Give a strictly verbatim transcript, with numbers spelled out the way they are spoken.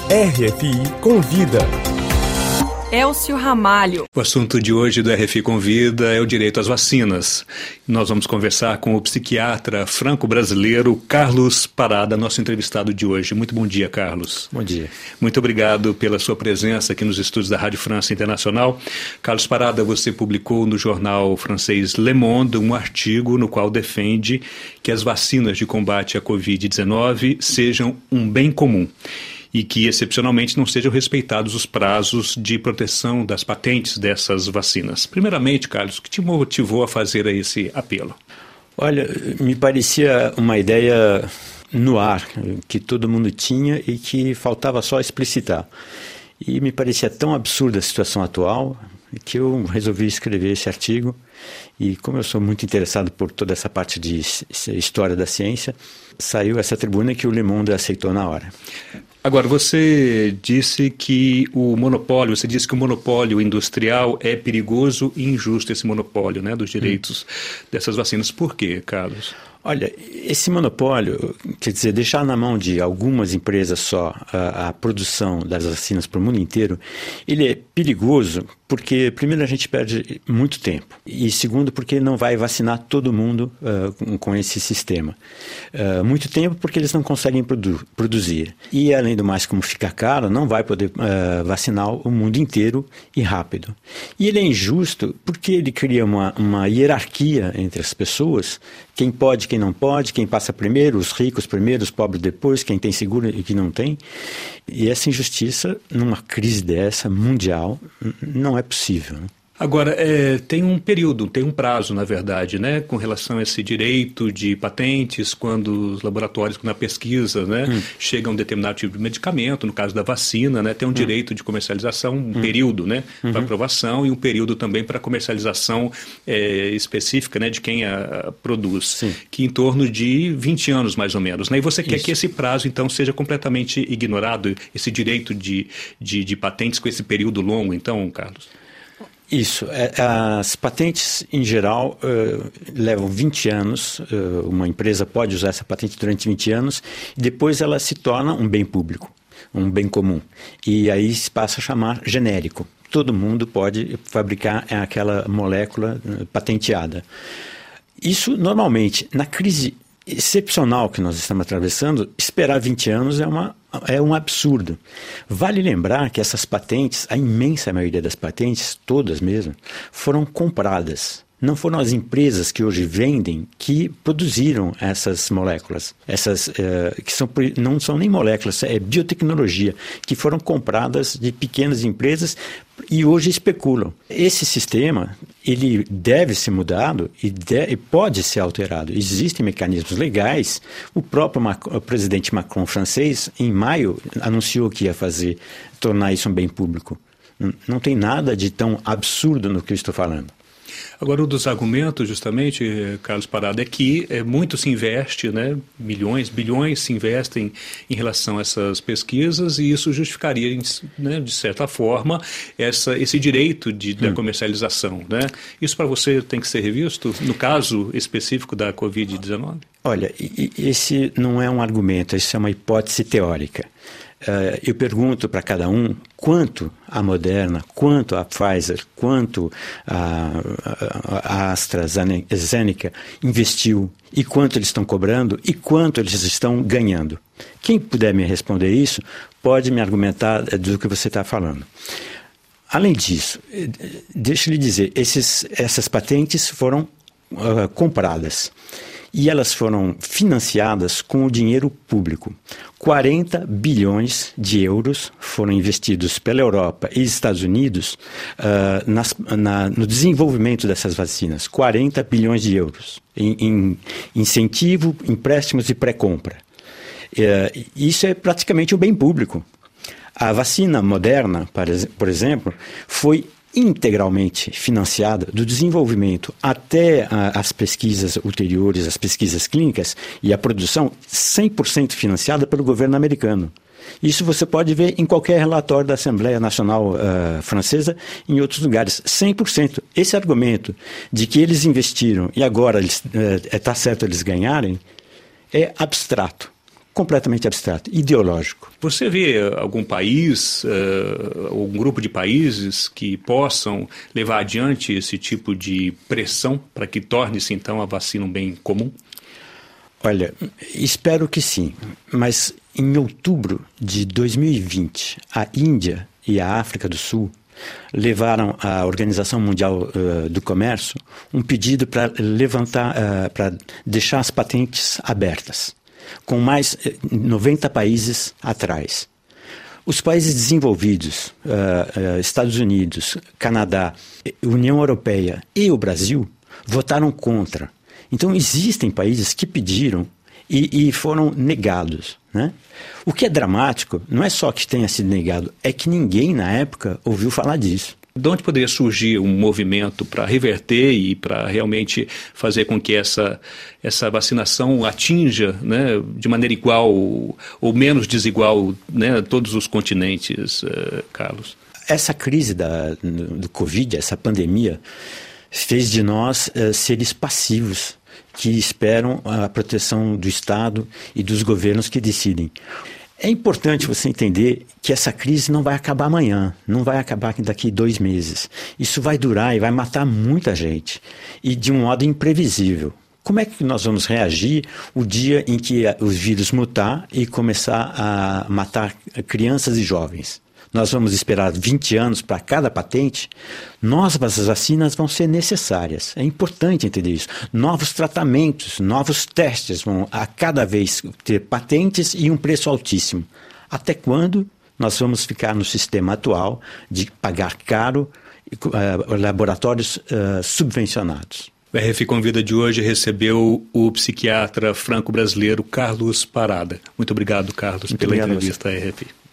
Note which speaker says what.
Speaker 1: R F I Convida.
Speaker 2: Elcio Ramalho.
Speaker 3: O assunto de hoje do R F I Convida é o direito às vacinas. Nós vamos conversar com o psiquiatra franco-brasileiro Carlos Parada, nosso entrevistado de hoje. Muito bom dia, Carlos.
Speaker 4: Bom dia.
Speaker 3: Muito obrigado pela sua presença aqui nos estúdios da Rádio França Internacional. Carlos Parada, você publicou no jornal francês Le Monde um artigo no qual defende que as vacinas de combate à covid dezenove sejam um bem comum e que, excepcionalmente, não sejam respeitados os prazos de proteção das patentes dessas vacinas. Primeiramente, Carlos, o que te motivou a fazer esse apelo?
Speaker 4: Olha, me parecia uma ideia no ar, que todo mundo tinha e que faltava só explicitar. E me parecia tão absurda a situação atual que eu resolvi escrever esse artigo. E como eu sou muito interessado por toda essa parte de história da ciência, saiu essa tribuna que o Le Monde aceitou na hora.
Speaker 3: Agora, você disse que o monopólio, você disse que o monopólio industrial é perigoso e injusto, esse monopólio, né, dos direitos hum. dessas vacinas. Por quê, Carlos?
Speaker 4: Olha, esse monopólio, quer dizer, deixar na mão de algumas empresas só a, a produção das vacinas para o mundo inteiro, ele é perigoso porque, primeiro, a gente perde muito tempo e, segundo, porque ele não vai vacinar todo mundo uh, com, com esse sistema. Uh, muito tempo porque eles não conseguem produ- produzir e, além do mais, como fica caro, não vai poder uh, vacinar o mundo inteiro e rápido. E ele é injusto porque ele cria uma, uma hierarquia entre as pessoas, quem pode, quem não pode, quem passa primeiro, os ricos primeiro, os pobres depois, quem tem seguro e quem não tem. E essa injustiça, numa crise dessa, mundial, não é possível, né?
Speaker 3: Agora, é, tem um período, tem um prazo, na verdade, né, com relação a esse direito de patentes, quando os laboratórios, na pesquisa, né, hum. chegam a um determinado tipo de medicamento, no caso da vacina, né, tem um hum. direito de comercialização, um hum. período, né, uhum. para aprovação e um período também para comercialização é, específica, né, de quem a, a produz, Sim. que em torno de vinte anos, mais ou menos, né, e você quer Isso. que esse prazo, então, seja completamente ignorado, esse direito de, de, de patentes com esse período longo, então, Carlos?
Speaker 4: Isso. As patentes, em geral, uh, levam vinte anos. Uh, uma empresa pode usar essa patente durante vinte anos e depois ela se torna um bem público, um bem comum. E aí se passa a chamar genérico. Todo mundo pode fabricar aquela molécula patenteada. Isso, normalmente, na crise excepcional que nós estamos atravessando, esperar vinte anos é, uma, é um absurdo. Vale lembrar que essas patentes, a imensa maioria das patentes, todas mesmo, foram compradas. Não foram as empresas que hoje vendem que produziram essas moléculas. Essas uh, que são, não são nem moléculas, é biotecnologia, que foram compradas de pequenas empresas e hoje especulam. Esse sistema, ele deve ser mudado e, de, e pode ser alterado. Existem mecanismos legais. O próprio Macron, o presidente Macron francês, em maio, anunciou que ia fazer, tornar isso um bem público. Não, não tem nada de tão absurdo no que eu estou falando.
Speaker 3: Agora, um dos argumentos, justamente, Carlos Parada, é que é, muito se investe, né, milhões, bilhões se investem em relação a essas pesquisas e isso justificaria, né, de certa forma, essa, esse direito de, da hum. comercialização, né? Isso para você tem que ser revisto, no caso específico da covid dezenove?
Speaker 4: Olha, esse não é um argumento, isso é uma hipótese teórica. Uh, eu pergunto para cada um quanto a Moderna, quanto a Pfizer, quanto a, a, a AstraZeneca investiu e quanto eles estão cobrando e quanto eles estão ganhando. Quem puder me responder isso pode me argumentar do que você está falando. Além disso, deixa eu lhe dizer, esses, essas patentes foram uh, compradas. E elas foram financiadas com o dinheiro público. quarenta bilhões de euros foram investidos pela Europa e Estados Unidos uh, nas, na, no desenvolvimento dessas vacinas. quarenta bilhões de euros em, em incentivo, empréstimos e pré-compra. Uh, isso é praticamente o bem público. A vacina Moderna, por exemplo, foi integralmente financiada do desenvolvimento até a, as pesquisas ulteriores, as pesquisas clínicas e a produção cem por cento financiada pelo governo americano. Isso você pode ver em qualquer relatório da Assembleia Nacional uh, Francesa e em outros lugares, cem por cento. Esse argumento de que eles investiram e agora está uh, certo eles ganharem é abstrato. completamente abstrato, ideológico.
Speaker 3: Você vê algum país, uh, ou um grupo de países que possam levar adiante esse tipo de pressão para que torne-se, então, a vacina um bem comum?
Speaker 4: Olha, espero que sim, mas em outubro de dois mil e vinte, a Índia e a África do Sul levaram à Organização Mundial uh, do Comércio um pedido para levantar, uh, para deixar as patentes abertas, com mais noventa países atrás. Os países desenvolvidos, uh, uh, Estados Unidos, Canadá, União Europeia e o Brasil, votaram contra. Então, existem países que pediram e, e foram negados, né? O que é dramático não é só que tenha sido negado, é que ninguém na época ouviu falar disso.
Speaker 3: De onde poderia surgir um movimento para reverter e para realmente fazer com que essa, essa vacinação atinja, né, de maneira igual ou menos desigual, né, todos os continentes, uh, Carlos?
Speaker 4: Essa crise da, do Covid, essa pandemia, fez de nós uh, seres passivos que esperam a proteção do Estado e dos governos que decidem. É importante você entender que essa crise não vai acabar amanhã, não vai acabar daqui dois meses. Isso vai durar e vai matar muita gente, e de um modo imprevisível. Como é que nós vamos reagir o dia em que o vírus mutar e começar a matar crianças e jovens? Nós vamos esperar vinte anos para cada patente? Novas vacinas vão ser necessárias. É importante entender isso. Novos tratamentos, novos testes vão a cada vez ter patentes e um preço altíssimo. Até quando nós vamos ficar no sistema atual de pagar caro uh, laboratórios uh, subvencionados?
Speaker 3: O R F Convida de hoje recebeu o psiquiatra franco-brasileiro Carlos Parada. Muito obrigado, Carlos,
Speaker 4: Muito
Speaker 3: pela
Speaker 4: obrigado
Speaker 3: entrevista à R F.